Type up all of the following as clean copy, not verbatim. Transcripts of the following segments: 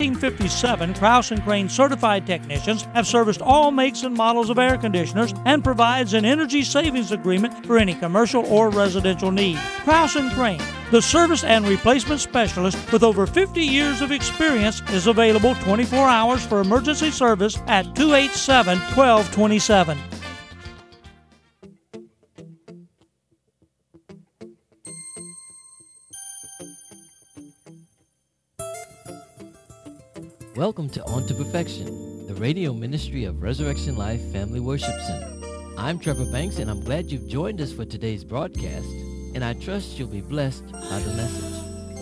1957, Krause & Crane certified technicians have serviced all makes and models of air conditioners and provides an energy savings agreement for any commercial or residential need. Krause & Crane, the service and replacement specialist with over 50 years of experience, is available 24 hours for emergency service at 287-1227. Welcome to On to Perfection, the radio ministry of Resurrection Life Family Worship Center. I'm Trevor Banks, and I'm glad you've joined us for today's broadcast, and I trust you'll be blessed by the message.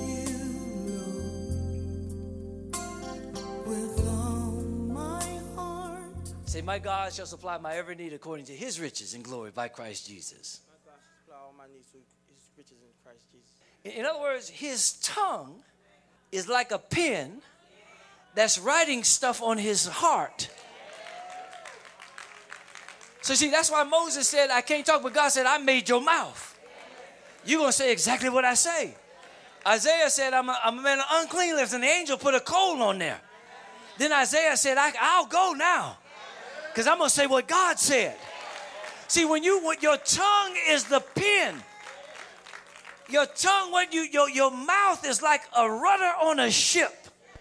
Say, my God shall supply my every need according to his riches in glory by Christ Jesus. My God shall supply all my needs through his riches in Christ Jesus. In other words, his tongue is like a pen that's writing stuff on his heart. So see, that's why Moses said, I can't talk, but God said, I made your mouth. You're going to say exactly what I say. Isaiah said, I'm a man of unclean lips, and the angel put a coal on there. Then Isaiah said, I'll go now, because I'm going to say what God said. See, when your tongue is the pen, your tongue, your mouth is like a rudder on a ship.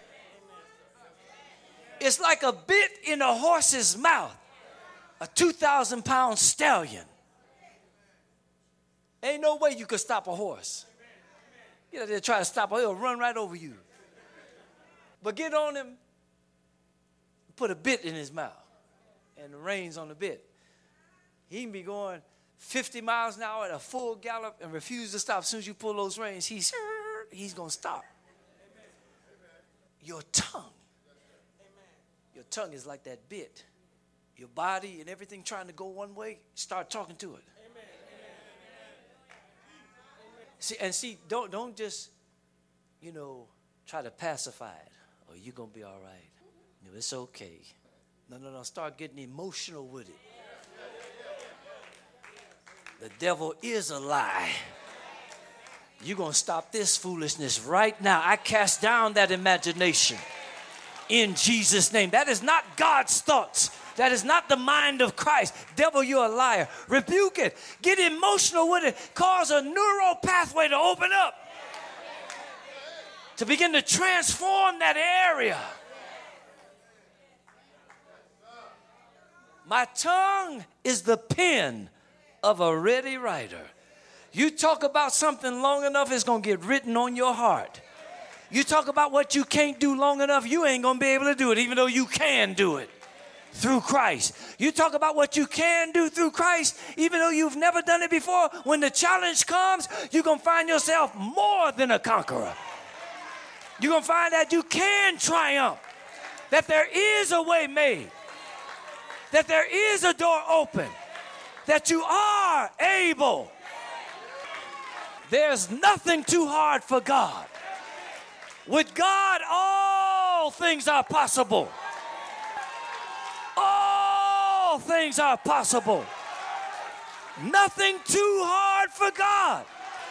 It's like a bit in a horse's mouth, a 2,000-pound stallion. Ain't no way you could stop a horse. You know, they try to stop him, he'll run right over you. But get on him, put a bit in his mouth, and the reins on the bit. He can be going 50 miles an hour at a full gallop and refuse to stop. As soon as you pull those reins, he's going to stop. Your tongue. Your tongue is like that bit. Your body and everything trying to go one way, start talking to it. See, don't just, try to pacify it. Oh, you're going to be all right. No, it's okay. No. Start getting emotional with it. The devil is a lie. You're going to stop this foolishness right now. I cast down that imagination. In Jesus' name. That is not God's thoughts. That is not the mind of Christ. Devil, you're a liar. Rebuke it. Get emotional with it. Cause a neural pathway to open up. To begin to transform that area. My tongue is the pen of a ready writer. You talk about something long enough, it's going to get written on your heart. You talk about what you can't do long enough, you ain't going to be able to do it, even though you can do it through Christ. You talk about what you can do through Christ, even though you've never done it before. When the challenge comes, you're going to find yourself more than a conqueror. You're going to find that you can triumph, that there is a way made, that there is a door open, that you are able. There's nothing too hard for God. With God, all things are possible. All things are possible. Nothing too hard for God.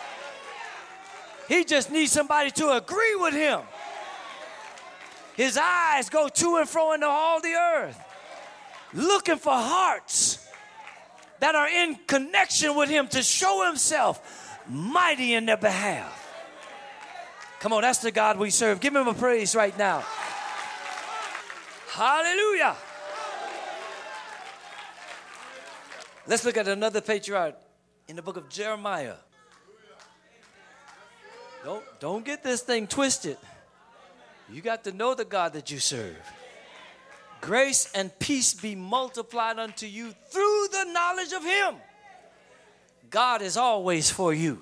He just needs somebody to agree with him. His eyes go to and fro into all the earth, looking for hearts that are in connection with him to show himself mighty in their behalf. Come on, that's the God we serve. Give him a praise right now. Hallelujah. Let's look at another patriarch in the book of Jeremiah. Don't get this thing twisted. You got to know the God that you serve. Grace and peace be multiplied unto you through the knowledge of him. God is always for you.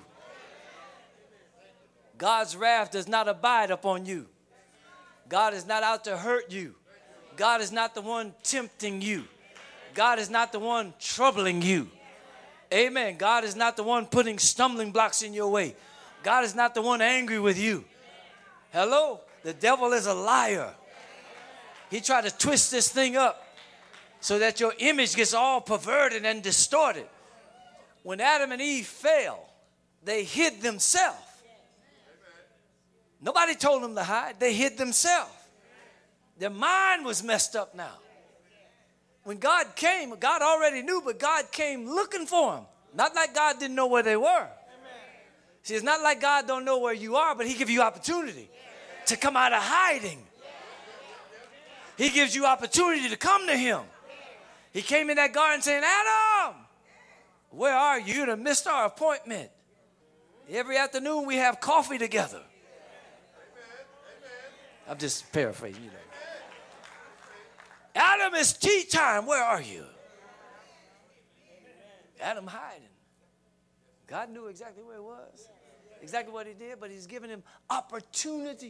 God's wrath does not abide upon you. God is not out to hurt you. God is not the one tempting you. God is not the one troubling you. Amen. God is not the one putting stumbling blocks in your way. God is not the one angry with you. Hello? The devil is a liar. He tried to twist this thing up so that your image gets all perverted and distorted. When Adam and Eve fell, they hid themselves. Nobody told them to hide. They hid themselves. Their mind was messed up now. When God came, God already knew, but God came looking for them. Not like God didn't know where they were. See, it's not like God don't know where you are, but he gives you opportunity to come out of hiding. He gives you opportunity to come to him. He came in that garden saying, Adam, where are you? You done missed our appointment. Every afternoon we have coffee together. I'm just paraphrasing, you know. Adam, it's tea time. Where are you? Adam hiding. God knew exactly where he was, exactly what he did, but he's giving him opportunity.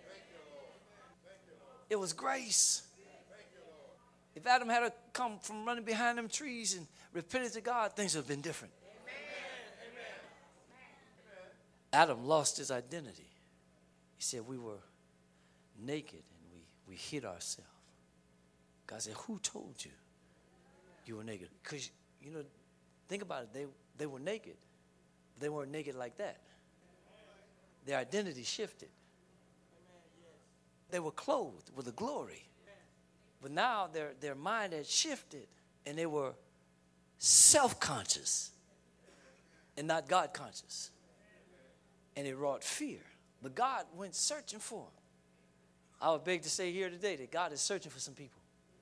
It was grace. If Adam had to come from running behind them trees and repented to God, things would have been different. Adam lost his identity. He said we were naked and we hid ourselves. God said, who told you you were naked? Because, you know, think about it. They were naked. But they weren't naked like that. Their identity shifted. They were clothed with a glory. But now their mind had shifted and they were self-conscious and not God-conscious. And it wrought fear. But God went searching for them. I would beg to say here today that God is searching for some people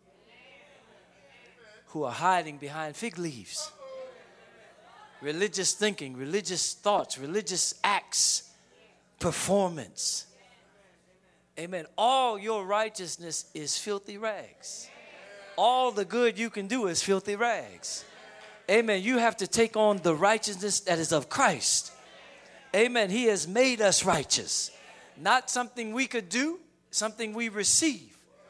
who are hiding behind fig leaves. Religious thinking, religious thoughts, religious acts, performance. Amen. All your righteousness is filthy rags. All the good you can do is filthy rags. Amen. You have to take on the righteousness that is of Christ. Amen. He has made us righteous. Not something we could do, something we receive.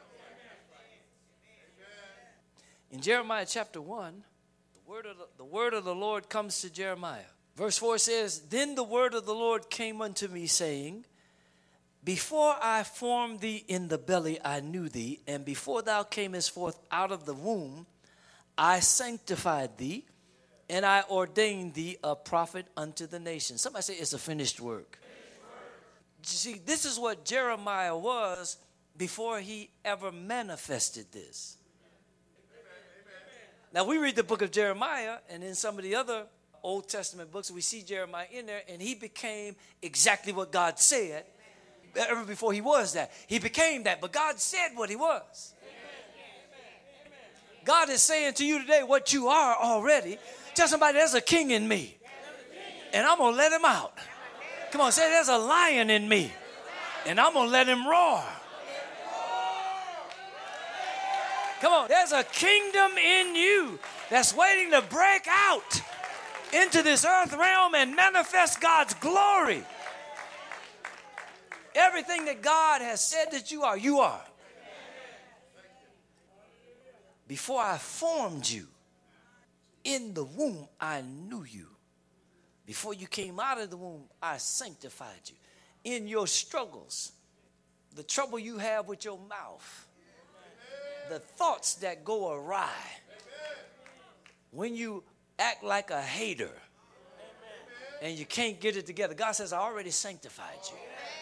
In Jeremiah chapter 1, the word of the Lord comes to Jeremiah. Verse 4 says, Then the word of the Lord came unto me, saying, Before I formed thee in the belly, I knew thee, and before thou camest forth out of the womb, I sanctified thee, and I ordained thee a prophet unto the nations. Somebody say it's a finished work. You see, this is what Jeremiah was before he ever manifested this. Now, we read the book of Jeremiah, and in some of the other Old Testament books, we see Jeremiah in there, and he became exactly what God said. Ever before he was that. He became that, but God said what he was. God is saying to you today what you are already. Tell somebody there's a king in me, and I'm going to let him out. Come on, say there's a lion in me, and I'm going to let him roar. Come on, there's a kingdom in you that's waiting to break out into this earth realm and manifest God's glory. Everything that God has said that you are, you are. Before I formed you in the womb, I knew you. Before you came out of the womb, I sanctified you. In your struggles, the trouble you have with your mouth, the thoughts that go awry, when you act like a hater and you can't get it together, God says, I already sanctified you.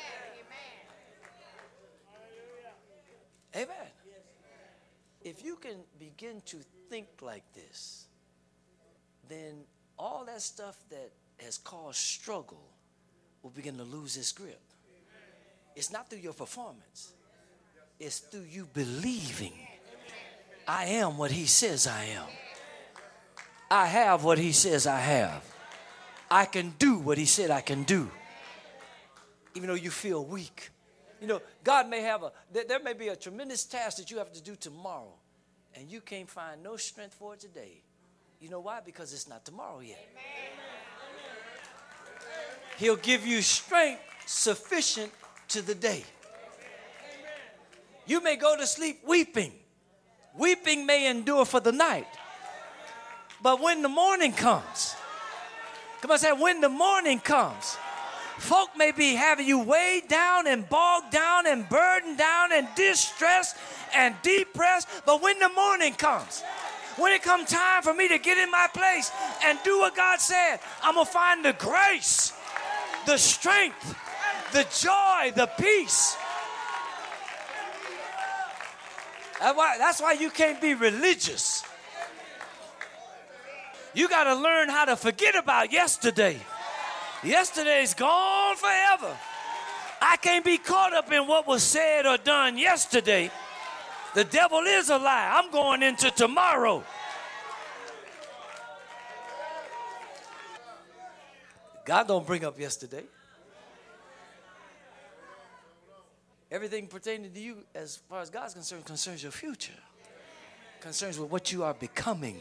Amen. If you can begin to think like this, then all that stuff that has caused struggle will begin to lose its grip. It's not through your performance. It's through you believing I am what he says I am. I have what he says I have. I can do what he said I can do. Even though you feel weak. You know, God may have there may be a tremendous task that you have to do tomorrow, and you can't find no strength for it today. You know why? Because it's not tomorrow yet. He'll give you strength sufficient to the day. You may go to sleep weeping. Weeping may endure for the night. But when the morning comes, come on, say, when the morning comes, folk may be having you weighed down and bogged down and burdened down and distressed and depressed. But when the morning comes, when it comes time for me to get in my place and do what God said, I'm going to find the grace, the strength, the joy, the peace. That's why you can't be religious. You got to learn how to forget about yesterday. Yesterday's gone forever. I can't be caught up in what was said or done yesterday. The devil is a lie. I'm going into tomorrow. God don't bring up yesterday. Everything pertaining to you, as far as God's concerned, concerns your future. Concerns with what you are becoming.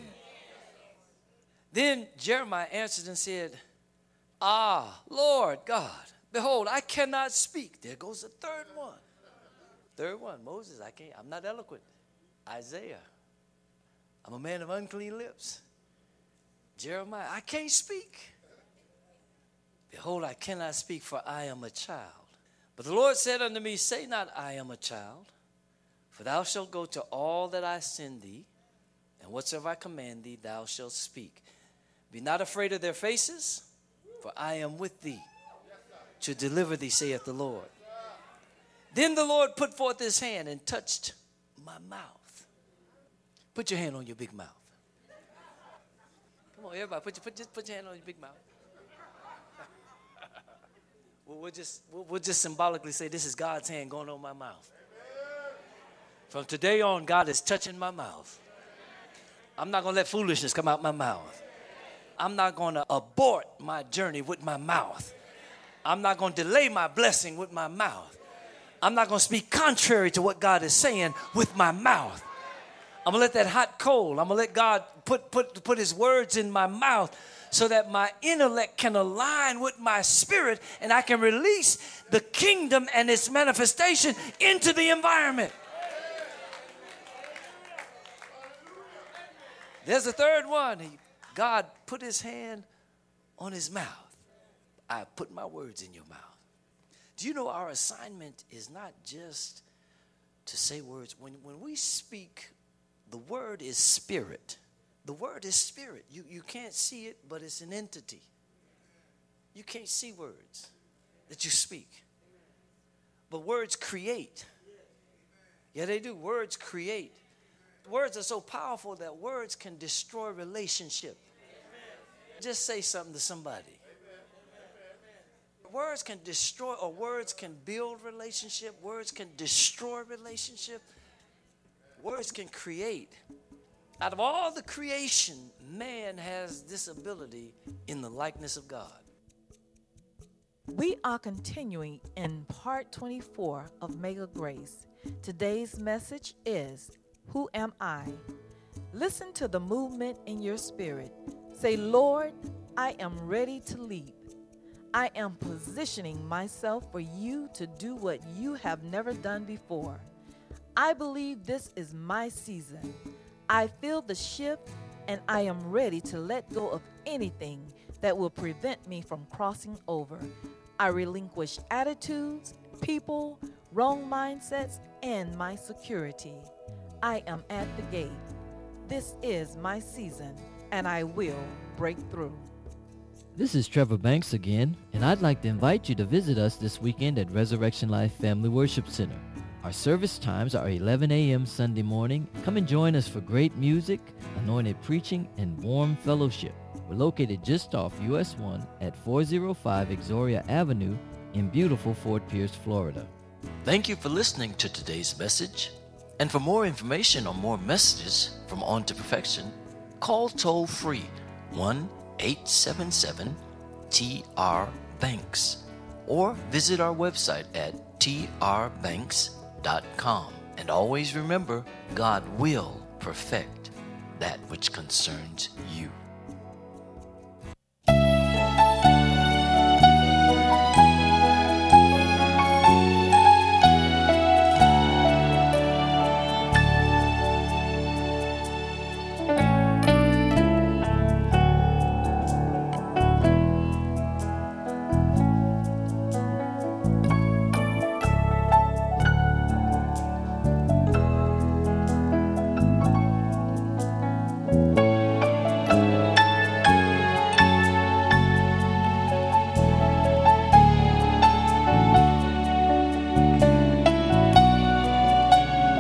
Then Jeremiah answered and said, Lord God, behold, I cannot speak. There goes the third one. Third one, Moses, I'm not eloquent. Isaiah, I'm a man of unclean lips. Jeremiah, I can't speak. Behold, I cannot speak, for I am a child. But the Lord said unto me, say not, I am a child, for thou shalt go to all that I send thee, and whatsoever I command thee, thou shalt speak. Be not afraid of their faces, for I am with thee, to deliver thee, saith the Lord. Then the Lord put forth his hand and touched my mouth. Put your hand on your big mouth. Come on, everybody, put your hand on your big mouth. We'll just symbolically say, this is God's hand going on my mouth. From today on, God is touching my mouth. I'm not going to let foolishness come out my mouth. I'm not going to abort my journey with my mouth. I'm not going to delay my blessing with my mouth. I'm not going to speak contrary to what God is saying with my mouth. I'm going to let that hot coal, I'm going to let God put his words in my mouth so that my intellect can align with my spirit and I can release the kingdom and its manifestation into the environment. There's a third one. God put his hand on his mouth. I put my words in your mouth. Do you know our assignment is not just to say words? When we speak, the word is spirit. The word is spirit. You can't see it, but it's an entity. You can't see words that you speak. But words create. Yeah, they do. Words create. Words are so powerful that words can destroy relationship. Just say something to somebody. Words can destroy, or words can build relationship. Words can destroy relationship. Words can create. Out of all the creation, man has this ability in the likeness of God. We are continuing in part 24 of Mega Grace. Today's message is, Who am I? Listen to the movement in your spirit. Say, Lord, I am ready to leap. I am positioning myself for you to do what you have never done before. I believe this is my season. I feel the shift, and I am ready to let go of anything that will prevent me from crossing over. I relinquish attitudes, people, wrong mindsets, and my security. I am at the gate. This is my season, and I will break through. This is Trevor Banks again, and I'd like to invite you to visit us this weekend at Resurrection Life Family Worship Center. Our service times are 11 a.m. Sunday morning. Come and join us for great music, anointed preaching, and warm fellowship. We're located just off US 1 at 405 Exoria Avenue in beautiful Fort Pierce, Florida. Thank you for listening to today's message. And for more information on more messages from On to Perfection, call toll free 1-877-TR-BANKS or visit our website at trbanks.com. And always remember, God will perfect that which concerns you.